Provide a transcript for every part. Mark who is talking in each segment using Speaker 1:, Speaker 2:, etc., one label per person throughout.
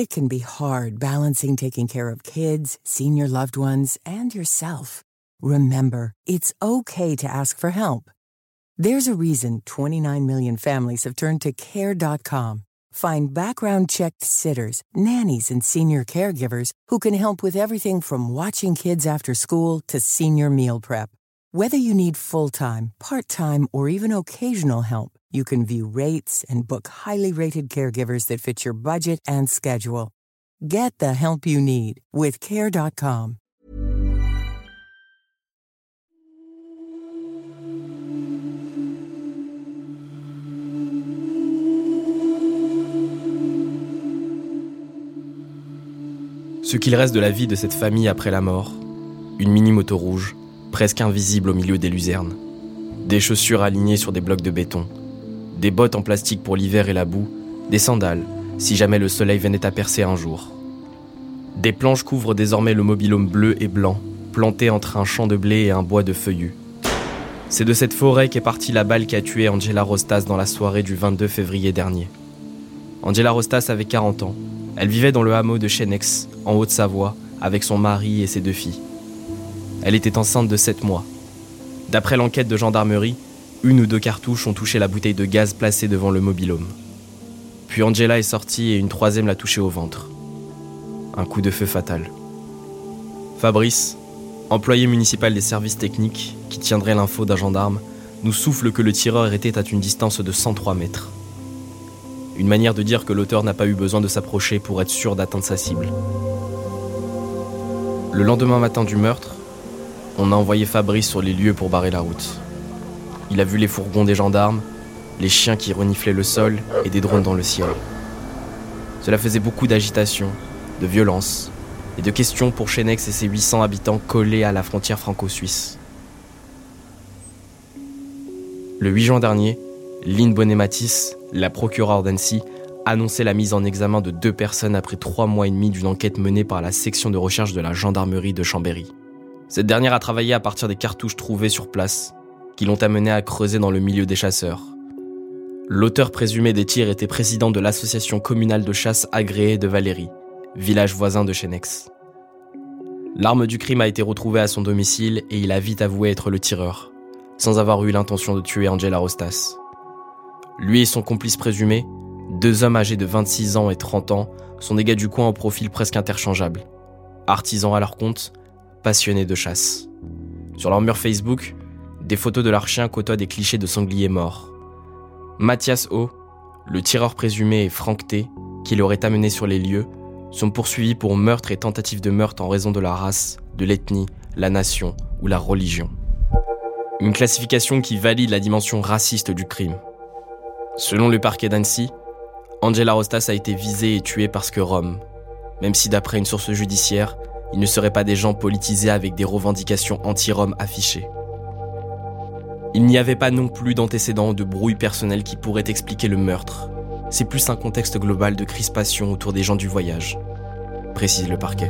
Speaker 1: It can be hard balancing taking care of kids, senior loved ones, and yourself. Remember, it's okay to ask for help. There's a reason 29 million families have turned to Care.com. Find background-checked sitters, nannies, and senior caregivers who can help with everything from watching kids after school to senior meal prep. Whether you need full-time, part-time, or even occasional help, you can view rates and book highly rated caregivers that fit your budget and schedule. Get the help you need with Care.com.
Speaker 2: Ce qu'il reste de la vie de cette famille après la mort, une mini-moto rouge, presque invisible au milieu des luzernes, des chaussures alignées sur des blocs de béton, des bottes en plastique pour l'hiver et la boue, des sandales, si jamais le soleil venait à percer un jour. Des planches couvrent désormais le mobil-home bleu et blanc, planté entre un champ de blé et un bois de feuillus. C'est de cette forêt qu'est partie la balle qui a tué Angela Rostas dans la soirée du 22 février dernier. Angela Rostas avait 40 ans. Elle vivait dans le hameau de Chenex, en Haute-Savoie, avec son mari et ses 2 filles. Elle était enceinte de 7 mois. D'après l'enquête de gendarmerie, 1 ou 2 cartouches ont touché la bouteille de gaz placée devant le mobil-home. Puis Angela est sortie et une 3e l'a touchée au ventre. Un coup de feu fatal. Fabrice, employé municipal des services techniques, qui tiendrait l'info d'un gendarme, nous souffle que le tireur était à une distance de 103 mètres. Une manière de dire que l'auteur n'a pas eu besoin de s'approcher pour être sûr d'atteindre sa cible. Le lendemain matin du meurtre, on a envoyé Fabrice sur les lieux pour barrer la route. Il a vu les fourgons des gendarmes, les chiens qui reniflaient le sol et des drones dans le ciel. Cela faisait beaucoup d'agitation, de violence et de questions pour Chenex et ses 800 habitants collés à la frontière franco-suisse. Le 8 juin dernier, Lynn Bonnet-Matisse, la procureure d'Annecy, annonçait la mise en examen de 2 personnes après 3 mois et demi d'une enquête menée par la section de recherche de la gendarmerie de Chambéry. Cette dernière a travaillé à partir des cartouches trouvées sur place, qui l'ont amené à creuser dans le milieu des chasseurs. L'auteur présumé des tirs était président de l'association communale de chasse agréée de Valéry, village voisin de Chenex. L'arme du crime a été retrouvée à son domicile et il a vite avoué être le tireur, sans avoir eu l'intention de tuer Angela Rostas. Lui et son complice présumé, 2 hommes âgés de 26 ans et 30 ans, sont des gars du coin au profil presque interchangeable. Artisans à leur compte, passionnés de chasse. Sur leur mur Facebook, des photos de leurs chiens côtoient des clichés de sangliers morts. Mathias O, le tireur présumé, et Franck T, qui l'aurait amené sur les lieux, sont poursuivis pour meurtre et tentative de meurtre en raison de la race, de l'ethnie, la nation ou la religion. Une classification qui valide la dimension raciste du crime. Selon le parquet d'Annecy, Angela Rostas a été visée et tuée parce que Rome, même si d'après une source judiciaire, ils ne seraient pas des gens politisés avec des revendications anti-Rome affichées. Il n'y avait pas non plus d'antécédents ou de brouille personnelle qui pourraient expliquer le meurtre. C'est plus un contexte global de crispation autour des gens du voyage, précise le parquet.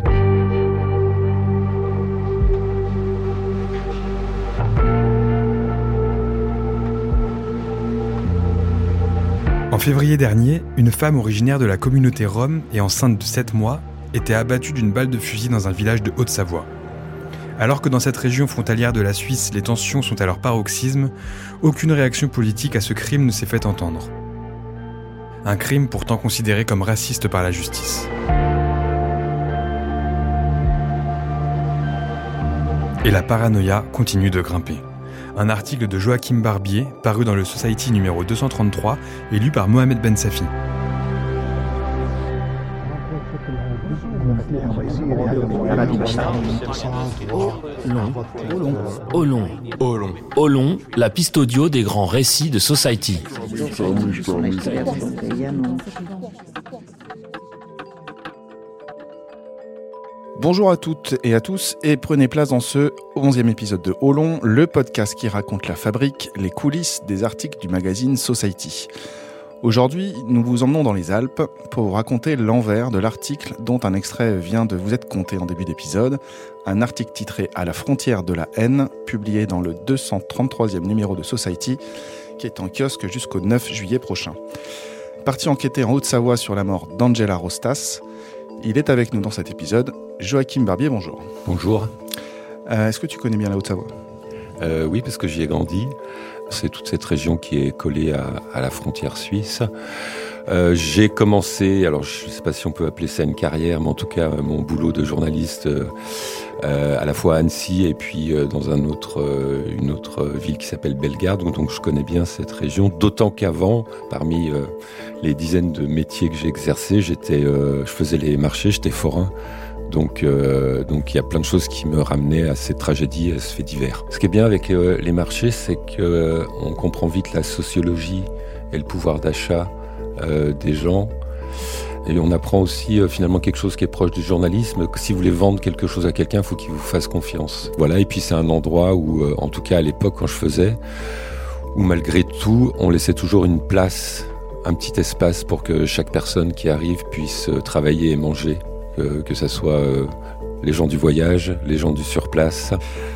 Speaker 3: En février dernier, une femme originaire de la communauté rom et enceinte de 7 mois était abattue d'une balle de fusil dans un village de Haute-Savoie. Alors que dans cette région frontalière de la Suisse, les tensions sont à leur paroxysme, aucune réaction politique à ce crime ne s'est fait entendre. Un crime pourtant considéré comme raciste par la justice. Et la paranoïa continue de grimper. Un article de Joachim Barbier, paru dans le Society numéro 233 et lu par Mohamed Ben Safi.
Speaker 4: Olon, la piste audio des grands récits de Society.
Speaker 5: Bonjour à toutes et à tous et prenez place dans ce 11e épisode de Olon, le podcast qui raconte la fabrique, les coulisses des articles du magazine Society. Aujourd'hui, nous vous emmenons dans les Alpes pour vous raconter l'envers de l'article dont un extrait vient de vous être conté en début d'épisode, un article titré « À la frontière de la haine », publié dans le 233e numéro de Society, qui est en kiosque jusqu'au 9 juillet prochain. parti enquêter en Haute-Savoie sur la mort d'Angela Rostas. Il est avec nous dans cet épisode. Joachim Barbier, bonjour.
Speaker 6: Bonjour.
Speaker 5: Est-ce que tu connais bien la Haute-Savoie ?
Speaker 6: Oui, parce que j'y ai grandi. C'est toute cette région qui est collée à la frontière suisse. J'ai commencé, alors je ne sais pas si on peut appeler ça une carrière, mais en tout cas mon boulot de journaliste à la fois à Annecy et puis dans une autre ville qui s'appelle Bellegarde, donc je connais bien cette région, d'autant qu'avant, parmi les dizaines de métiers que j'ai exercés, je faisais les marchés, j'étais forain. Donc il y a plein de choses qui me ramenaient à cette tragédie, à ce fait divers. Ce qui est bien avec les marchés, c'est qu'on comprend vite la sociologie et le pouvoir d'achat des gens. Et on apprend aussi finalement quelque chose qui est proche du journalisme, que si vous voulez vendre quelque chose à quelqu'un, il faut qu'il vous fasse confiance. Voilà, et puis c'est un endroit où, en tout cas à l'époque quand je faisais, où malgré tout, on laissait toujours une place, un petit espace pour que chaque personne qui arrive puisse travailler et manger. Que ça soit les gens du voyage, les gens du surplace.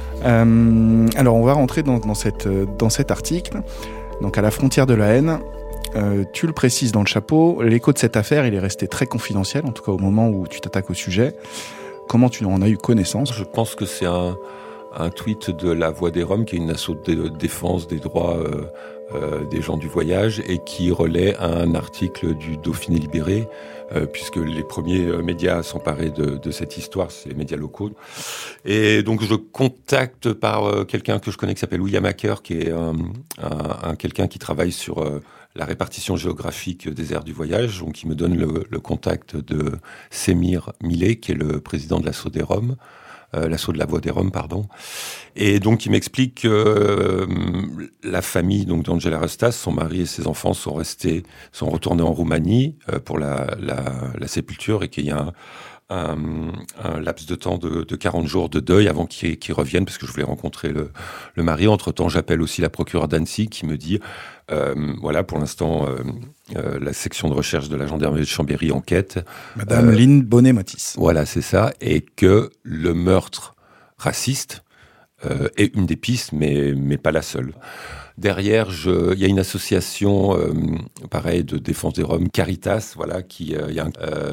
Speaker 5: Alors on va rentrer dans cet article. Donc à la frontière de la haine, tu le précises dans le chapeau, l'écho de cette affaire, il est resté très confidentiel, en tout cas au moment où tu t'attaques au sujet. Comment tu en as eu connaissance ?
Speaker 6: Je pense que c'est un tweet de La Voix des Roms, qui est une asso de défense des droits des gens du voyage et qui relaie un article du Dauphiné Libéré, puisque les premiers médias à s'emparer de cette histoire, c'est les médias locaux. Et donc je contacte par quelqu'un que je connais qui s'appelle William Hacker, qui est quelqu'un qui travaille sur la répartition géographique des aires du voyage. Donc il me donne le contact de Semir Millet, qui est le président de l'assaut des Roms. L'assaut de la Voix des Roms, pardon. Et donc, il m'explique que la famille donc d'Angela Rostas, son mari et ses enfants sont retournés en Roumanie pour la sépulture et qu'il y a un laps de temps de 40 jours de deuil avant qu'ils reviennent, parce que je voulais rencontrer le mari. Entre-temps, j'appelle aussi la procureure d'Annecy qui me dit voilà, pour l'instant, la section de recherche de la gendarmerie de Chambéry enquête.
Speaker 5: Madame Lynn Bonnet-Matisse.
Speaker 6: Voilà, c'est ça. Et que le meurtre raciste est une des pistes, mais pas la seule. Derrière, il y a une association, pareil, de défense des Roms, Caritas, voilà, qui a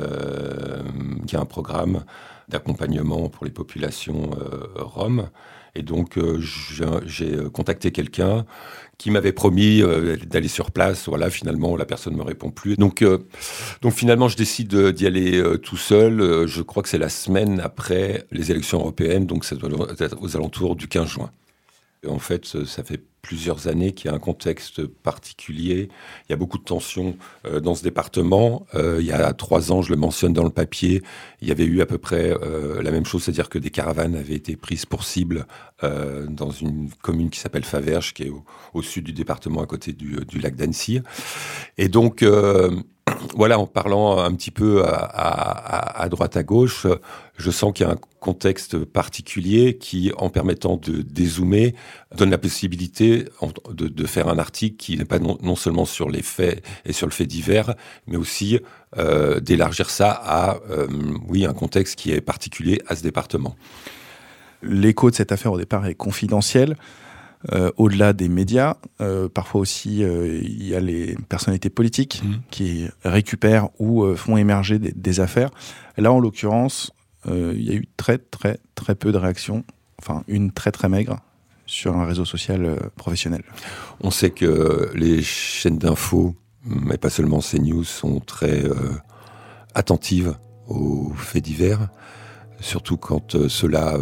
Speaker 6: un programme d'accompagnement pour les populations roms. Et donc, j'ai contacté quelqu'un qui m'avait promis d'aller sur place. Voilà, finalement, la personne ne me répond plus. Donc finalement, je décide d'y aller tout seul. Je crois que c'est la semaine après les élections européennes, donc ça doit être aux alentours du 15 juin. Et en fait, ça fait plusieurs années qu'il y a un contexte particulier. Il y a beaucoup de tensions dans ce département. Il y a 3 ans, je le mentionne dans le papier, il y avait eu à peu près la même chose, c'est-à-dire que des caravanes avaient été prises pour cible dans une commune qui s'appelle Faverges, qui est au sud du département, à côté du lac d'Annecy. Et donc, voilà, en parlant un petit peu à droite à gauche, je sens qu'il y a un contexte particulier qui, en permettant de dézoomer, donne la possibilité de faire un article qui n'est pas non seulement sur les faits et sur le fait divers, mais aussi d'élargir ça à un contexte qui est particulier à ce département.
Speaker 5: L'écho de cette affaire au départ est confidentiel. Au-delà des médias, parfois aussi il y a les personnalités politiques qui récupèrent ou font émerger des affaires. Là, en l'occurrence, il y a eu très très très peu de réactions, enfin une très très maigre sur un réseau social professionnel.
Speaker 6: On sait que les chaînes d'infos, mais pas seulement CNews, sont très attentives aux faits divers, surtout quand cela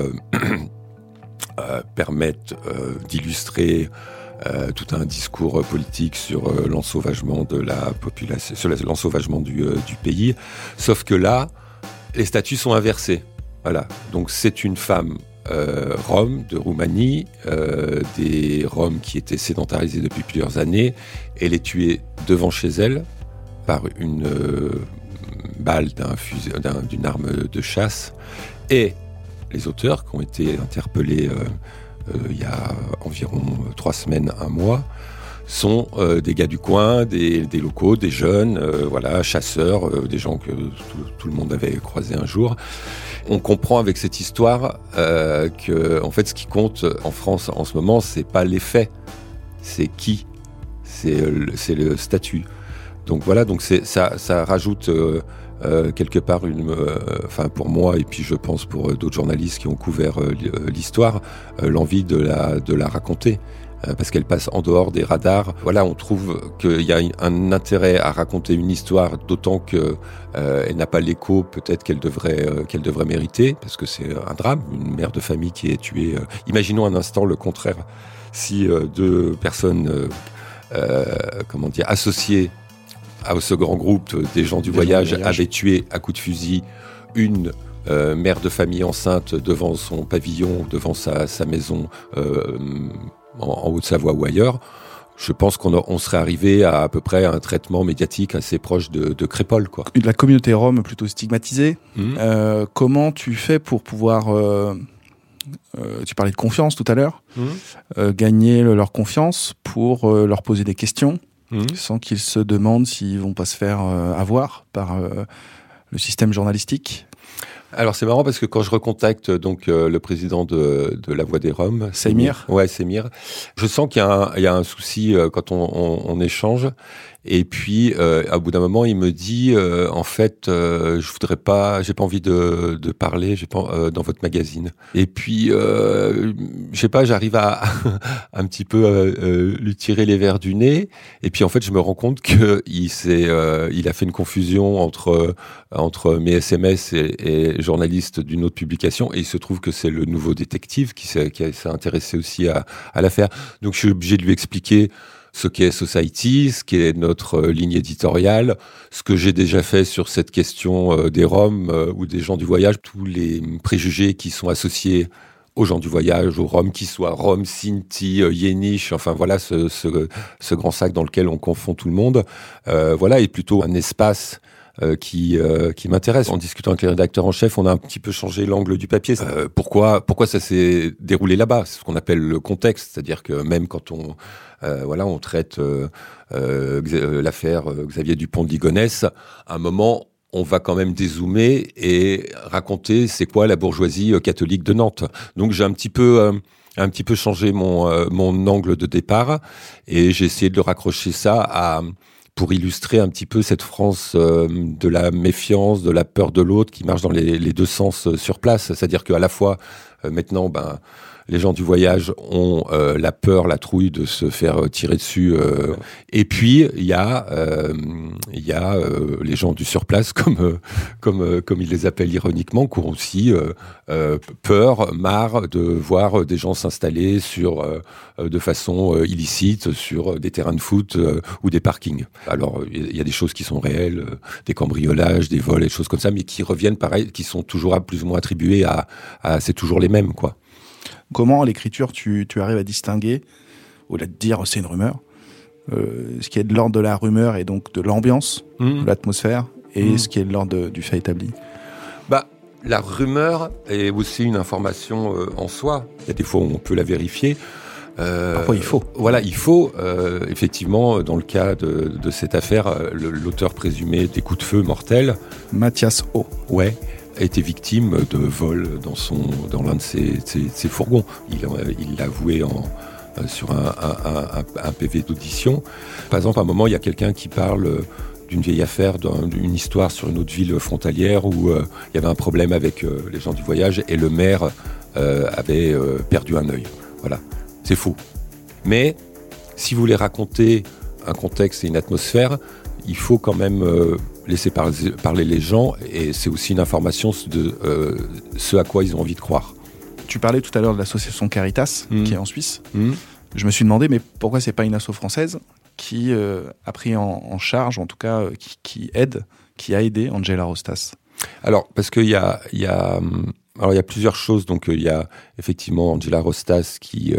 Speaker 6: permettent d'illustrer tout un discours politique sur l'ensauvagement de la population, sur l'ensauvagement du pays. Sauf que là, les statuts sont inversés. Voilà. Donc c'est une femme Rome de Roumanie, des Roms qui étaient sédentarisés depuis plusieurs années. Elle est tuée devant chez elle par une balle d'une arme de chasse. Et les auteurs qui ont été interpellés il y a environ 3 semaines, 1 mois, sont des gars du coin, des locaux, des jeunes, chasseurs, des gens que tout le monde avait croisés un jour. On comprend avec cette histoire que, en fait, ce qui compte en France en ce moment, c'est pas les faits, c'est qui, c'est le statut. Donc voilà, donc ça rajoute quelque part pour moi et puis je pense pour d'autres journalistes qui ont couvert l'histoire, l'envie de la raconter. Parce qu'elle passe en dehors des radars. Voilà, on trouve qu'il y a un intérêt à raconter une histoire, d'autant que elle n'a pas l'écho peut-être qu'elle devrait mériter, parce que c'est un drame, une mère de famille qui est tuée. Imaginons un instant le contraire, si deux personnes, associées à ce grand groupe des gens du voyage avaient tué à coups de fusil une mère de famille enceinte devant son pavillon, devant sa maison. En Haute-Savoie ou ailleurs, je pense qu'on serait arrivé à peu près à un traitement médiatique assez proche de Crépol, quoi.
Speaker 5: La communauté rome plutôt stigmatisée. Comment tu fais pour pouvoir... tu parlais de confiance tout à l'heure. Gagner leur confiance pour leur poser des questions sans qu'ils se demandent s'ils vont pas se faire avoir par le système journalistique.
Speaker 6: Alors c'est marrant parce que quand je recontacte donc le président de la Voix des Roms,
Speaker 5: Semir,
Speaker 6: je sens qu'il y a un souci quand on échange. Et puis, à bout d'un moment, il me dit, en fait, j'ai pas envie de parler, dans votre magazine. Et puis, je sais pas, j'arrive à un petit peu lui tirer les verres du nez. Et puis, en fait, je me rends compte que il a fait une confusion entre mes SMS et journaliste d'une autre publication. Et il se trouve que c'est le Nouveau Détective qui s'est intéressé aussi à l'affaire. Donc, je suis obligé de lui expliquer ce qu'est Society, ce qu'est notre ligne éditoriale, ce que j'ai déjà fait sur cette question des Roms ou des gens du voyage, tous les préjugés qui sont associés aux gens du voyage, aux Roms, qu'ils soient Roms, Sinti, Yéniche, enfin voilà ce grand sac dans lequel on confond tout le monde. Voilà, et plutôt un espace qui m'intéresse. En discutant avec les rédacteurs en chef, on a un petit peu changé l'angle du papier. Pourquoi ça s'est déroulé là-bas ? C'est ce qu'on appelle le contexte, c'est-à-dire que même quand on traite l'affaire Xavier Dupont de Ligonnès, à un moment, on va quand même dézoomer et raconter c'est quoi la bourgeoisie catholique de Nantes. Donc j'ai un petit peu changé mon angle de départ et j'ai essayé de le raccrocher ça pour illustrer un petit peu cette France de la méfiance, de la peur de l'autre qui marche dans les deux sens sur place. C'est-à-dire qu'à la fois, maintenant, les gens du voyage ont la peur, la trouille de se faire tirer dessus. Et puis, il y a les gens du surplace, comme ils les appellent ironiquement, qui ont aussi peur, marre de voir des gens s'installer de façon illicite sur des terrains de foot ou des parkings. Alors, il y a des choses qui sont réelles, des cambriolages, des vols, des choses comme ça, mais qui reviennent pareil, qui sont toujours plus ou moins attribués à c'est toujours les mêmes, quoi.
Speaker 5: Comment, à l'écriture, tu arrives à distinguer, au-delà de dire c'est une rumeur, ce qui est de l'ordre de la rumeur et donc de l'ambiance, de l'atmosphère, et ce qui est de l'ordre du fait établi ?
Speaker 6: La rumeur est aussi une information en soi. Il y a des fois où on peut la vérifier.
Speaker 5: Parfois, il faut.
Speaker 6: Voilà, il faut. Effectivement, dans le cas de cette affaire, l'auteur présumé des coups de feu mortels,
Speaker 5: Mathias O.
Speaker 6: Ouais, a été victime de vol dans l'un de ses fourgons. Il l'a avoué sur un PV d'audition. Par exemple, à un moment, il y a quelqu'un qui parle d'une vieille affaire, d'une histoire sur une autre ville frontalière où il y avait un problème avec les gens du voyage et le maire avait perdu un œil. Voilà, c'est faux. Mais si vous voulez raconter un contexte et une atmosphère, il faut quand même laisser parler les gens, et c'est aussi une information de ce à quoi ils ont envie de croire.
Speaker 5: Tu parlais tout à l'heure de l'association Caritas, qui est en Suisse. Je me suis demandé, mais pourquoi c'est pas une asso française qui a pris en charge, en tout cas, qui a aidé Angela Rostas?
Speaker 6: Alors, parce qu'il y a plusieurs choses. Donc, il y a effectivement Angela Rostas qui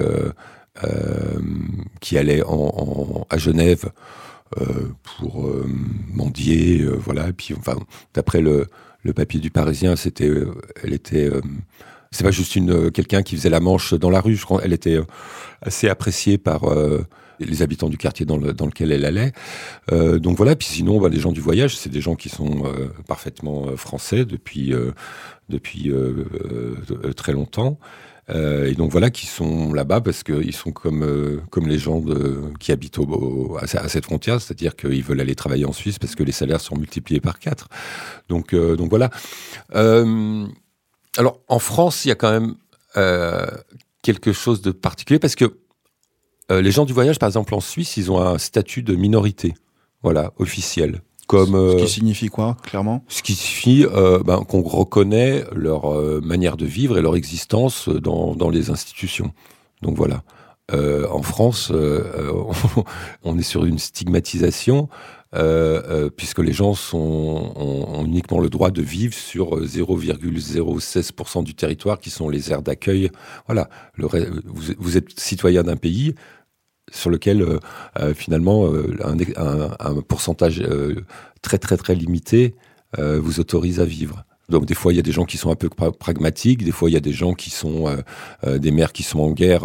Speaker 6: allait à Genève pour mendier, voilà. Et puis, enfin, d'après le papier du Parisien, elle était. C'est pas juste quelqu'un qui faisait la manche dans la rue. Je crois qu'elle était assez appréciée par les habitants du quartier dans lequel elle allait. Donc voilà. Puis sinon, les gens du voyage, c'est des gens qui sont parfaitement français depuis très longtemps. Et donc voilà, qui sont là-bas parce qu'ils sont comme les gens qui habitent à cette frontière, c'est-à-dire qu'ils veulent aller travailler en Suisse parce que les salaires sont multipliés par 4. Donc voilà. Alors en France, il y a quand même quelque chose de particulier parce que les gens du voyage, par exemple en Suisse, ils ont un statut de minorité, voilà, officiel.
Speaker 5: Ce qui signifie quoi, clairement ?
Speaker 6: Ce qui signifie qu'on reconnaît leur manière de vivre et leur existence dans les institutions. Donc voilà. En France, on est sur une stigmatisation puisque les gens ont uniquement le droit de vivre sur 0,016% du territoire qui sont les aires d'accueil. Voilà. Vous êtes citoyen d'un pays sur lequel finalement un pourcentage très très très limité vous autorise à vivre. Donc des fois il y a des gens qui sont un peu pragmatiques, des fois il y a des gens qui sont des maires qui sont en guerre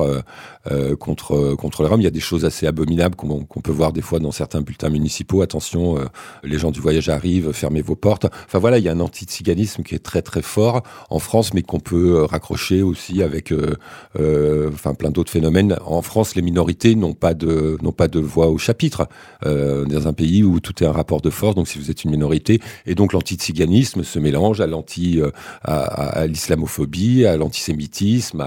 Speaker 6: contre les Roms. Il y a des choses assez abominables qu'on peut voir des fois dans certains bulletins municipaux. Attention, les gens du voyage arrivent, fermez vos portes. Enfin voilà, il y a un antiziganisme qui est très très fort en France, mais qu'on peut raccrocher aussi avec plein d'autres phénomènes. En France, les minorités n'ont pas de voix au chapitre. Dans un pays où tout est un rapport de force, donc si vous êtes une minorité, et donc l'antiziganisme se mélange à l'islamophobie, à l'antisémitisme,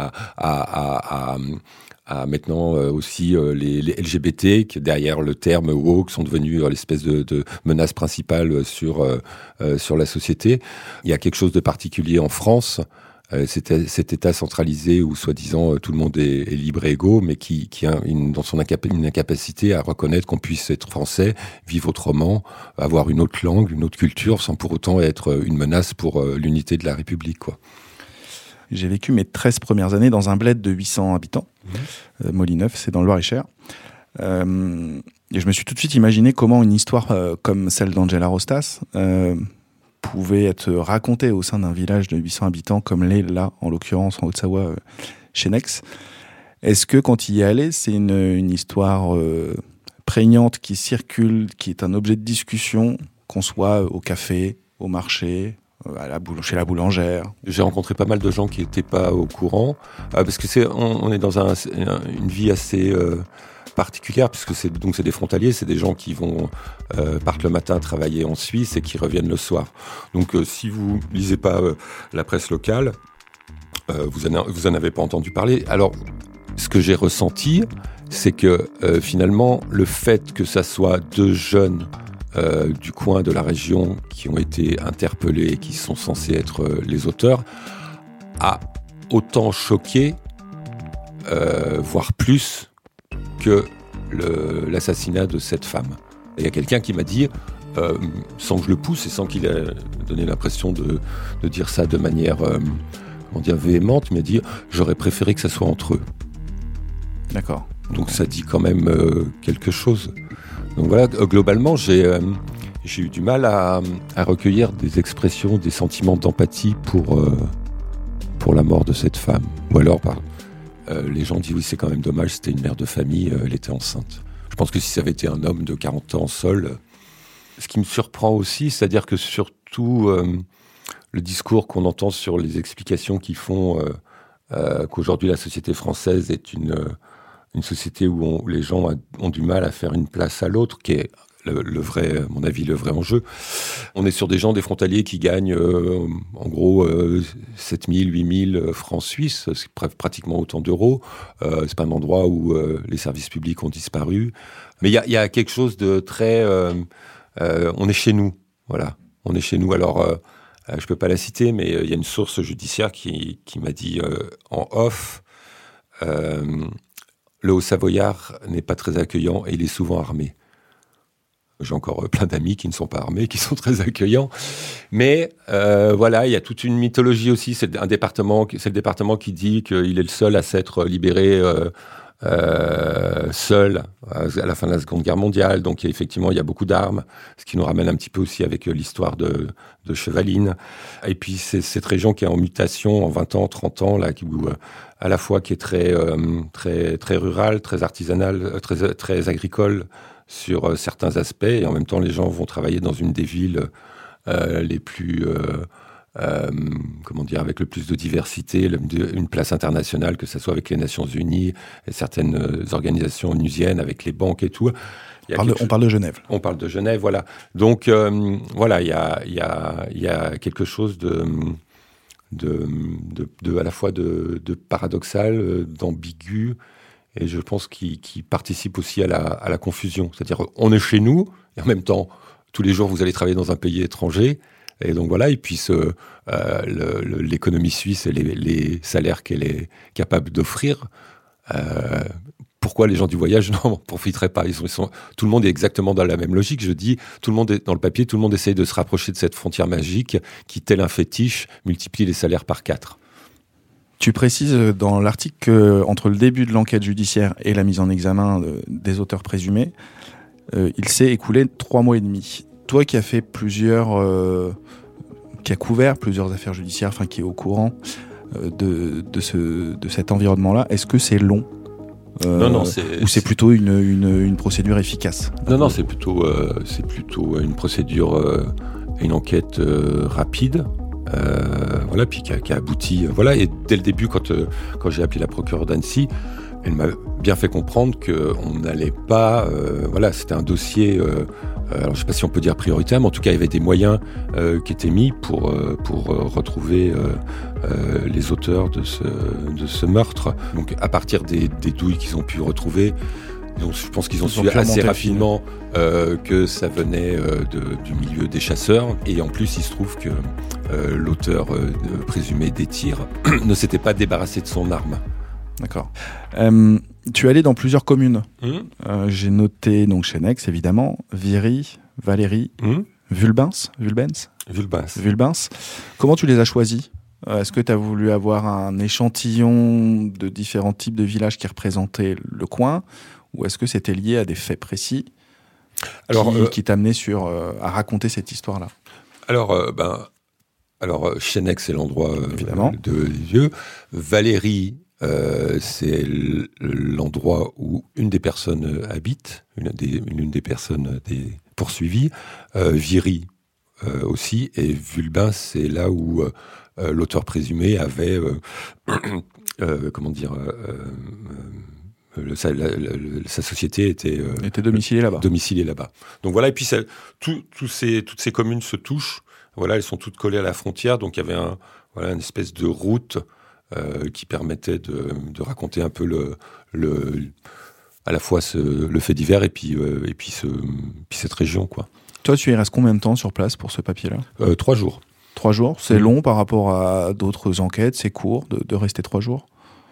Speaker 6: à maintenant aussi les LGBT, qui derrière le terme woke sont devenus l'espèce de menace principale sur la société. Il y a quelque chose de particulier en France, cet État centralisé où soi-disant tout le monde est libre et égaux, mais qui a dans son incapacité à reconnaître qu'on puisse être français, vivre autrement, avoir une autre langue, une autre culture, sans pour autant être une menace pour l'unité de la République, quoi.
Speaker 5: J'ai vécu mes 13 premières années dans un bled de 800 habitants, Molineuf, c'est dans le Loir-et-Cher. Et je me suis tout de suite imaginé comment une histoire comme celle d'Angela Rostas pouvait être racontée au sein d'un village de 800 habitants, comme l'est là, en l'occurrence en Haute-Savoie, chez Nex. Est-ce que quand il y est allé, c'est une histoire prégnante qui circule, qui est un objet de discussion, qu'on soit au café, au marché, chez la boulangère?
Speaker 6: J'ai rencontré pas mal de gens qui n'étaient pas au courant, parce que on est dans une vie assez particulière, puisque c'est des frontaliers, c'est des gens qui partent le matin travailler en Suisse et qui reviennent le soir. Donc si vous lisez pas la presse locale, vous en avez pas entendu parler. Alors ce que j'ai ressenti, c'est que finalement le fait que ça soit deux jeunes du coin de la région qui ont été interpellés et qui sont censés être les auteurs a autant choqué, voire plus, que l'assassinat de cette femme. Et il y a quelqu'un qui m'a dit, sans que je le pousse et sans qu'il ait donné l'impression de dire ça de manière véhémente, il m'a dit « j'aurais préféré que ça soit entre eux ».
Speaker 5: D'accord.
Speaker 6: Donc ça dit quand même quelque chose. Donc voilà, globalement, j'ai eu du mal à recueillir des expressions, des sentiments d'empathie pour la mort de cette femme. Ou alors, les gens disent oui, c'est quand même dommage, c'était une mère de famille, elle était enceinte. Je pense que si ça avait été un homme de 40 ans seul, ce qui me surprend aussi, c'est-à-dire que surtout le discours qu'on entend sur les explications qui font qu'aujourd'hui la société française est une société où les gens ont du mal à faire une place à l'autre, qui est le vrai, à mon avis, le vrai enjeu. On est sur des gens, des frontaliers qui gagnent en gros 7 000, 8 000 francs suisses, c'est pratiquement autant d'euros. C'est pas un endroit où les services publics ont disparu. Mais il y a quelque chose de très... on est chez nous, voilà. On est chez nous. Alors, je peux pas la citer, mais il y a une source judiciaire qui m'a dit en off... le Haut-Savoyard n'est pas très accueillant et il est souvent armé. J'ai encore plein d'amis qui ne sont pas armés, qui sont très accueillants. Mais voilà, il y a toute une mythologie aussi. C'est le département qui dit qu'il est le seul à s'être libéré seul à la fin de la Seconde Guerre mondiale. Donc effectivement, il y a beaucoup d'armes, ce qui nous ramène un petit peu aussi avec l'histoire de Chevaline. Et puis c'est cette région qui est en mutation en 20 ans, 30 ans, là, où à la fois qui est très rurale, très artisanale, très agricole sur certains aspects, et en même temps les gens vont travailler dans une des villes les plus avec le plus de diversité, une place internationale, que ce soit avec les Nations Unies et certaines organisations onusiennes, avec les banques et tout.
Speaker 5: On parle de Genève.
Speaker 6: On parle de Genève, voilà. Donc, voilà, il y a quelque chose à la fois de paradoxal, d'ambigu, et je pense qui participe aussi à la confusion. C'est-à-dire, on est chez nous, et en même temps, tous les jours, vous allez travailler dans un pays étranger. Et donc voilà, et puis l'économie suisse et les salaires qu'elle est capable d'offrir, pourquoi les gens du voyage n'en profiteraient pas ? Tout le monde est exactement dans la même logique. Je dis, tout le monde est dans le papier, tout le monde essaye de se rapprocher de cette frontière magique qui, tel un fétiche, multiplie les salaires par 4.
Speaker 5: Tu précises dans l'article qu'entre le début de l'enquête judiciaire et la mise en examen des auteurs présumés, il s'est écoulé 3 mois et demi. Toi qui as fait qui a couvert plusieurs affaires judiciaires, enfin qui est au courant de cet environnement-là, est-ce que c'est long ?
Speaker 6: Non,
Speaker 5: ou c'est plutôt une procédure efficace ?
Speaker 6: Non, c'est plutôt une procédure, une enquête rapide. Voilà, puis qui a abouti. Voilà, et dès le début, quand j'ai appelé la procureure d'Annecy, elle m'a bien fait comprendre qu'on n'allait pas. Voilà, c'était un dossier. Alors, je ne sais pas si on peut dire prioritaire, mais en tout cas, il y avait des moyens qui étaient mis pour retrouver les auteurs de ce meurtre. Donc, à partir des douilles qu'ils ont pu retrouver, je pense qu'ils ont su assez rapidement que ça venait du milieu des chasseurs. Et en plus, il se trouve que l'auteur présumé des tirs ne s'était pas débarrassé de son arme.
Speaker 5: D'accord. Tu es allé dans plusieurs communes. J'ai noté donc Chenex, évidemment, Viry, Valéry, Vulbens. Comment tu les as choisis ? Est-ce que tu as voulu avoir un échantillon de différents types de villages qui représentaient le coin ? Ou est-ce que c'était lié à des faits précis qui t'amenaient à raconter cette histoire-là ?
Speaker 6: Alors, Chenex, c'est l'endroit de lieu. Valéry, c'est l'endroit où une des personnes habite, une des personnes des poursuivies. Viry aussi, et Vulbens, c'est là où l'auteur présumé avait, sa société était
Speaker 5: domiciliée
Speaker 6: là-bas. Donc voilà, et puis toutes ces communes se touchent. Voilà, elles sont toutes collées à la frontière, donc il y avait une espèce de route qui permettait de raconter un peu à la fois le fait divers et puis cette région, quoi.
Speaker 5: Toi, tu y restes combien de temps sur place pour ce papier-là ?
Speaker 6: 3 jours.
Speaker 5: 3 jours, c'est long par rapport à d'autres enquêtes, c'est court de rester 3 jours ?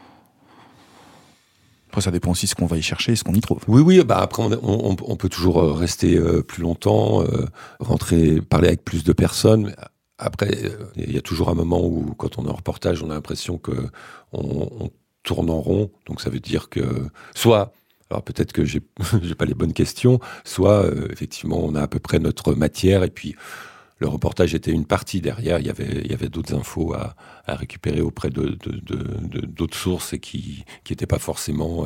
Speaker 5: Après, ça dépend aussi de ce qu'on va y chercher et ce qu'on y trouve.
Speaker 6: Oui, après, on peut toujours rester plus longtemps, parler avec plus de personnes. Après, il y a toujours un moment où, quand on est en reportage, on a l'impression qu'on tourne en rond. Donc, ça veut dire que soit, alors peut-être que j'ai pas les bonnes questions, soit, effectivement, on a à peu près notre matière, et puis le reportage était une partie. Derrière, il y avait d'autres infos à récupérer auprès d'autres sources et qui n'étaient pas forcément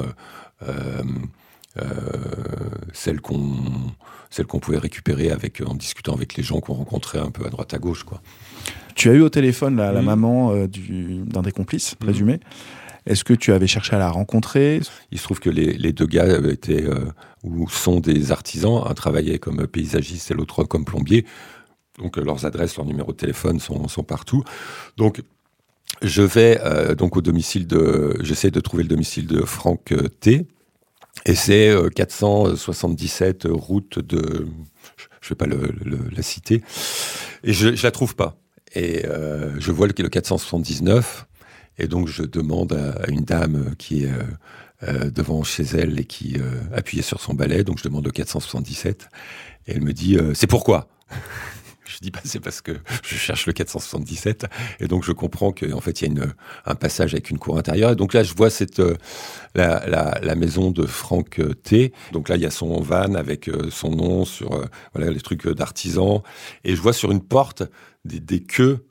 Speaker 6: celles qu'on pouvait récupérer en discutant avec les gens qu'on rencontrait un peu à droite à gauche, quoi.
Speaker 5: Tu as eu au téléphone la maman d'un des complices présumés. Est-ce que tu avais cherché à la rencontrer ?
Speaker 6: Il se trouve que les 2 gars sont des artisans. Un travaillait comme paysagiste et l'autre comme plombier. Donc leurs adresses, leurs numéros de téléphone sont partout. Donc je vais donc au domicile j'essaie de trouver le domicile de Franck T. Et c'est 477 route de, je vais pas la citer, et je la trouve pas. Et je vois le 479, et donc je demande à une dame qui est devant chez elle et qui appuyait sur son balai, donc je demande le 477, et elle me dit c'est pourquoi ? Je dis c'est parce que je cherche le 477, et donc je comprends qu'en fait il y a un passage avec une cour intérieure, et donc là je vois la maison de Franck T. Donc là il y a son van avec son nom sur les trucs d'artisan, et je vois sur une porte des queues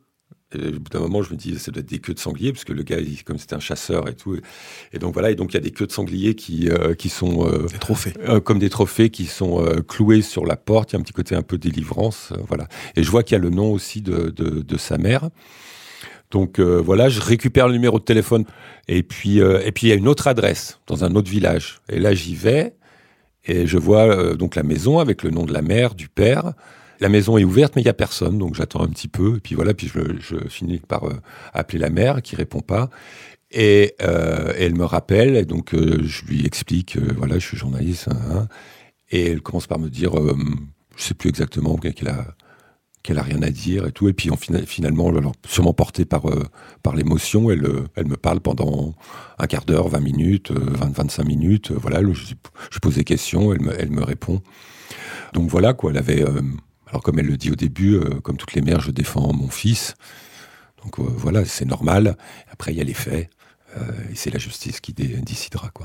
Speaker 6: Et au bout d'un moment, je me dis, ça doit être des queues de sanglier, parce que le gars, comme c'était un chasseur et tout. Et donc voilà, et donc il y a des queues de sanglier qui sont
Speaker 5: des trophées,
Speaker 6: comme des trophées qui sont cloués sur la porte. Il y a un petit côté un peu délivrance, voilà. Et je vois qu'il y a le nom aussi de sa mère. Donc voilà, je récupère le numéro de téléphone. Et puis il y a une autre adresse dans un autre village. Et là, j'y vais et je vois donc la maison avec le nom de la mère, du père. La maison est ouverte, mais il n'y a personne, donc j'attends un petit peu. Et puis voilà, puis je finis par appeler la mère, qui répond pas. Et elle me rappelle, et donc je lui explique, voilà, je suis journaliste. Et elle commence par me dire, je sais plus exactement, qu'elle a rien à dire et tout. Et puis finalement, alors, sûrement portée par l'émotion, elle me parle pendant un quart d'heure, 20 minutes, 25 minutes. Voilà, je pose des questions, elle me répond. Donc voilà, quoi, elle avait... alors comme elle le dit au début, comme toutes les mères, je défends mon fils. Donc voilà, c'est normal. Après, il y a les faits. Et c'est la justice qui décidera, quoi.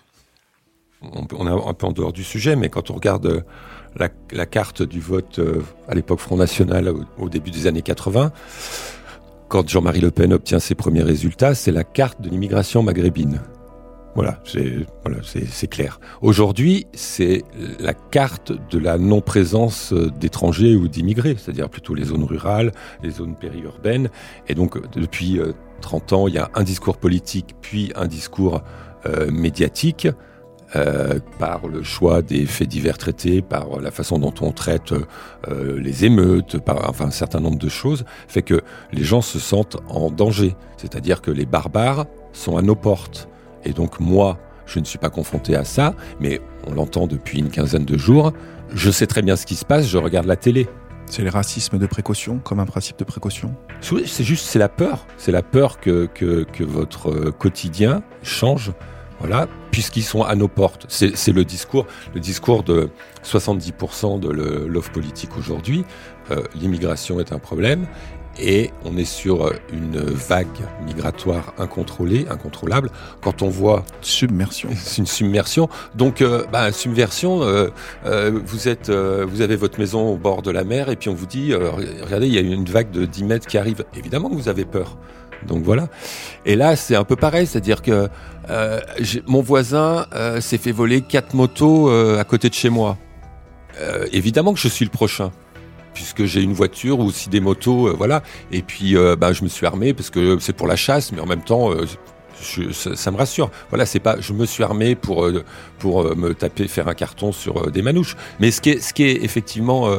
Speaker 6: On est un peu en dehors du sujet, mais quand on regarde la carte du vote à l'époque Front National au début des années 80, quand Jean-Marie Le Pen obtient ses premiers résultats, c'est la carte de l'immigration maghrébine. Voilà, c'est clair. Aujourd'hui, c'est la carte de la non-présence d'étrangers ou d'immigrés, c'est-à-dire plutôt les zones rurales, les zones périurbaines. Et donc, depuis 30 ans, il y a un discours politique, puis un discours médiatique, par le choix des faits divers traités, par la façon dont on traite les émeutes, enfin un certain nombre de choses, fait que les gens se sentent en danger. C'est-à-dire que les barbares sont à nos portes. Et donc moi, je ne suis pas confronté à ça, mais on l'entend depuis une quinzaine de jours. Je sais très bien ce qui se passe, je regarde la télé.
Speaker 5: C'est le racisme de précaution, comme un principe de précaution?
Speaker 6: C'est la peur. C'est la peur que votre quotidien change. Voilà, puisqu'ils sont à nos portes. C'est le discours de 70% de l'offre politique aujourd'hui. L'immigration est un problème et on est sur une vague migratoire incontrôlable. Quand on voit...
Speaker 5: Submersion.
Speaker 6: C'est une submersion. Donc, submersion, vous avez votre maison au bord de la mer et puis on vous dit, regardez, il y a une vague de 10 mètres qui arrive. Évidemment que vous avez peur. Donc voilà. Et là, c'est un peu pareil, c'est-à-dire que mon voisin s'est fait voler 4 motos à côté de chez moi. Évidemment que je suis le prochain, puisque j'ai une voiture ou aussi des motos, voilà. Et puis, je me suis armé parce que c'est pour la chasse, mais en même temps, ça me rassure. Voilà, c'est pas, je me suis armé pour me faire un carton sur des manouches. Mais ce qui est effectivement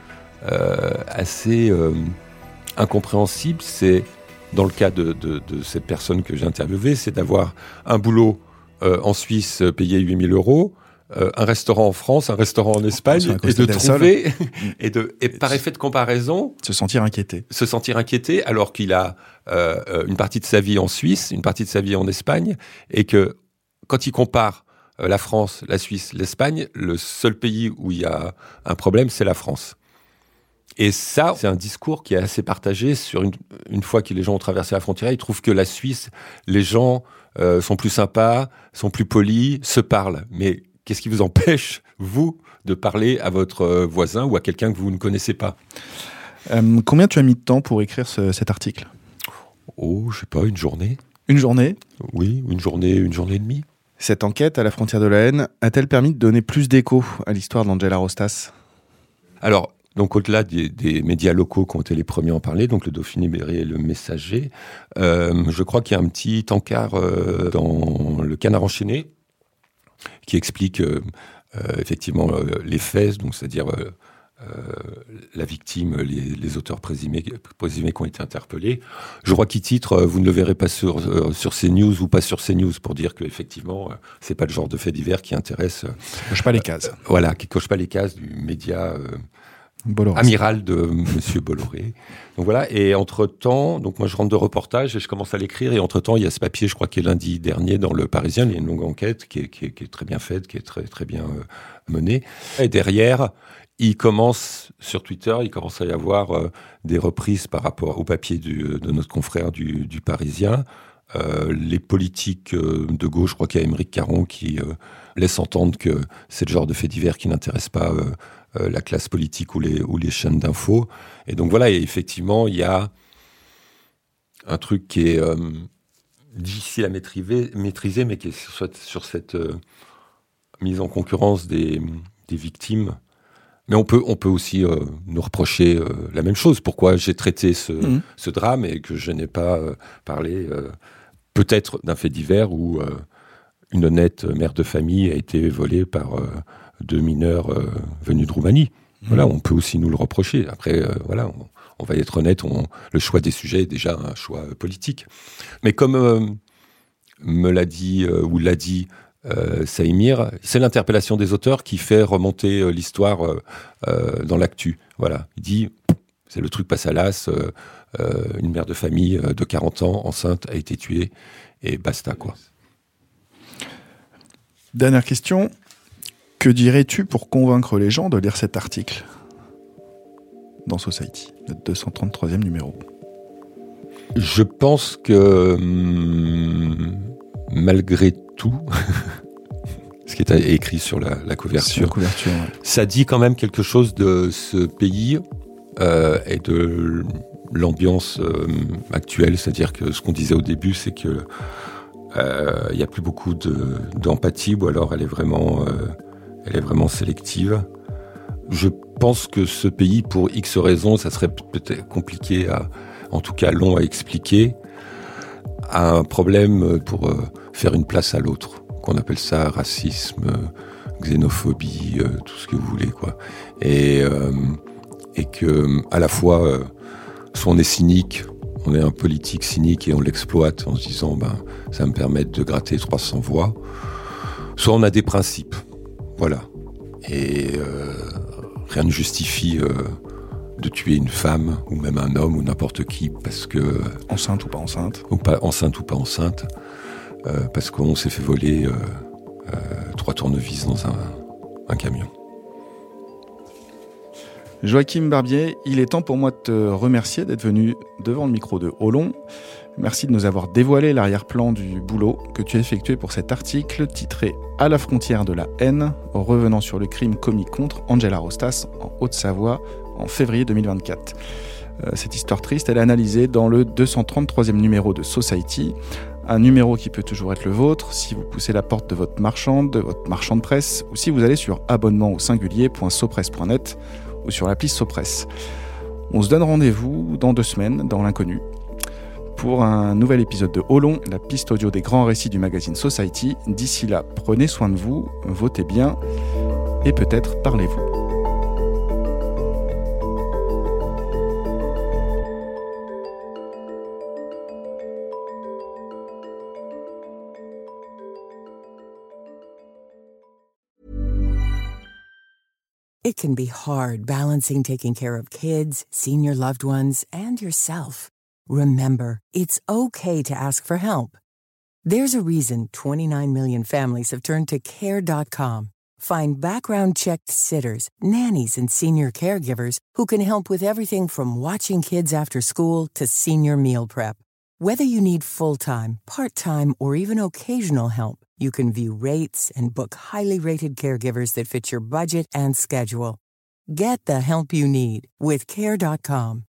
Speaker 6: assez incompréhensible, c'est dans le cas de cette personne que j'ai interviewée, c'est d'avoir un boulot en Suisse payé 8 000 €, un restaurant en France, un restaurant en Espagne, et de trouver, et par effet de comparaison...
Speaker 5: Se sentir inquiété,
Speaker 6: alors qu'il a une partie de sa vie en Suisse, une partie de sa vie en Espagne, et que quand il compare la France, la Suisse, l'Espagne, le seul pays où il y a un problème, c'est la France. Et ça, c'est un discours qui est assez partagé sur une fois que les gens ont traversé la frontière, ils trouvent que la Suisse, les gens sont plus sympas, sont plus polis, se parlent. Mais qu'est-ce qui vous empêche, vous, de parler à votre voisin ou à quelqu'un que vous ne connaissez pas?
Speaker 5: Combien tu as mis de temps pour écrire cet article?
Speaker 6: Oh, je sais pas, une journée.
Speaker 5: Une journée?
Speaker 6: Oui, une journée et demie.
Speaker 5: Cette enquête à la frontière de la haine a-t-elle permis de donner plus d'écho à l'histoire d'Angela Rostas?
Speaker 6: Alors, donc au-delà des médias locaux qui ont été les premiers à en parler, donc le Dauphiné Libéré et le Messager, je crois qu'il y a un petit encart dans le Canard enchaîné qui explique effectivement les faits, donc c'est-à-dire la victime, les auteurs présumés qui ont été interpellés. Je crois qu'il titre « Vous ne le verrez pas sur CNews ou pas sur CNews » pour dire qu'effectivement, c'est pas le genre de fait divers qui intéresse...
Speaker 5: coche pas les cases.
Speaker 6: Voilà, qui coche pas les cases du média...
Speaker 5: Bolloré.
Speaker 6: Amiral de Monsieur Bolloré. Donc voilà, et entre-temps, donc moi je rentre de reportage et je commence à l'écrire, et entre-temps il y a ce papier, je crois qui est lundi dernier dans Le Parisien, il y a une longue enquête qui est très bien faite, qui est très, très bien menée. Et derrière, sur Twitter, il commence à y avoir des reprises par rapport au papier de notre confrère du Parisien. Les politiques de gauche, je crois qu'il y a Aymeric Caron qui laisse entendre que c'est le genre de fait divers qui n'intéresse pas la classe politique ou les chaînes d'infos. Et donc voilà, et effectivement, il y a un truc qui est difficile à maîtriser, mais qui est sur cette mise en concurrence des victimes. Mais on peut aussi nous reprocher la même chose. Pourquoi j'ai traité ce drame et que je n'ai pas parlé peut-être d'un fait divers où une honnête mère de famille a été volée par 2 mineurs venus de Roumanie. Voilà, on peut aussi nous le reprocher. Après, voilà, on va être honnête, le choix des sujets est déjà un choix politique. Mais comme me l'a dit ou l'a dit Saïmir, c'est l'interpellation des auteurs qui fait remonter l'histoire dans l'actu. Voilà, il dit, c'est le truc passe à l'as, une mère de famille de 40 ans, enceinte, a été tuée, et basta, quoi.
Speaker 5: Dernière question. Que dirais-tu pour convaincre les gens de lire cet article dans Society, le 233e numéro?
Speaker 6: Je pense que malgré tout, ce qui est écrit sur la couverture,
Speaker 5: ouais.
Speaker 6: Ça dit quand même quelque chose de ce pays et de l'ambiance actuelle. C'est-à-dire que ce qu'on disait au début, c'est que il n'y a plus beaucoup d'empathie, ou alors elle est vraiment sélective. Je pense que ce pays, pour X raisons, ça serait peut-être compliqué, en tout cas long à expliquer, a un problème pour faire une place à l'autre, qu'on appelle ça racisme, xénophobie, tout ce que vous voulez, quoi. Et que à la fois, soit on est cynique, on est un politique cynique et on l'exploite en se disant ça va me permettre de gratter 300 voix, soit on a des principes, voilà. Et rien ne justifie de tuer une femme ou même un homme ou n'importe qui parce que
Speaker 5: enceinte ou pas enceinte,
Speaker 6: parce qu'on s'est fait voler 3 tournevis dans un camion.
Speaker 5: Joachim Barbier, il est temps pour moi de te remercier d'être venu devant le micro de Olon. Merci de nous avoir dévoilé l'arrière-plan du boulot que tu as effectué pour cet article titré « À la frontière de la haine », revenant sur le crime commis contre Angela Rostas en Haute-Savoie en février 2024. Cette histoire triste, elle est analysée dans le 233e numéro de Society, un numéro qui peut toujours être le vôtre si vous poussez la porte de votre marchand de presse, ou si vous allez sur abonnement-au-singulier.sopresse.net ou sur l'appli Sopresse. On se donne rendez-vous dans 2 semaines dans l'inconnu pour un nouvel épisode de Olon, la piste audio des grands récits du magazine Society. D'ici là, prenez soin de vous, votez bien et peut-être parlez-vous.
Speaker 1: It can be hard balancing taking care of kids, senior loved ones, and yourself. Remember, it's okay to ask for help. There's a reason 29 million families have turned to Care.com. Find background-checked sitters, nannies, and senior caregivers who can help with everything from watching kids after school to senior meal prep. Whether you need full-time, part-time, or even occasional help, you can view rates and book highly rated caregivers that fit your budget and schedule. Get the help you need with Care.com.